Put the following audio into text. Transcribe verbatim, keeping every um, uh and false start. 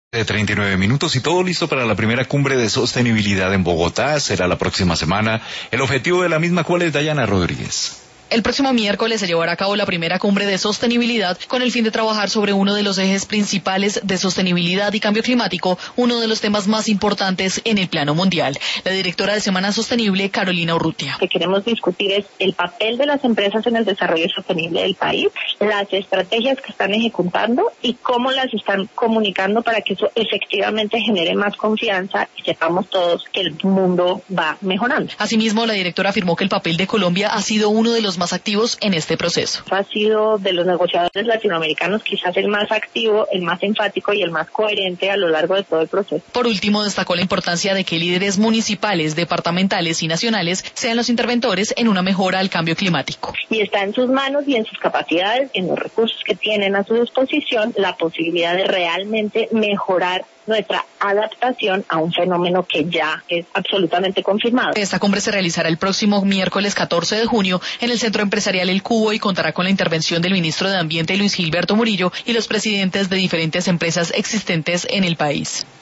De treinta y nueve minutos y todo listo para la primera cumbre de sostenibilidad en Bogotá. Será la próxima semana. El objetivo de la misma, ¿cuál es, Dayana Rodríguez? El próximo miércoles se llevará a cabo la primera cumbre de sostenibilidad con el fin de trabajar sobre uno de los ejes principales de sostenibilidad y cambio climático, uno de los temas más importantes en el plano mundial. La directora de Semana Sostenible, Carolina Urrutia. Lo que queremos discutir es el papel de las empresas en el desarrollo sostenible del país, las estrategias que están ejecutando y cómo las están comunicando para que eso efectivamente genere más confianza y sepamos todos que el mundo va mejorando. Asimismo, la directora afirmó que el papel de Colombia ha sido uno de los más activos en este proceso. Ha sido de los negociadores latinoamericanos quizás el más activo, el más enfático y el más coherente a lo largo de todo el proceso. Por último, destacó la importancia de que líderes municipales, departamentales y nacionales sean los interventores en una mejora al cambio climático. Y está en sus manos y en sus capacidades, en los recursos que tienen a su disposición, la posibilidad de realmente mejorar nuestra adaptación a un fenómeno que ya es absolutamente confirmado. Esta cumbre se realizará el próximo miércoles catorce de junio en el Centro Empresarial El Cubo y contará con la intervención del ministro de Ambiente Luis Gilberto Murillo y los presidentes de diferentes empresas existentes en el país.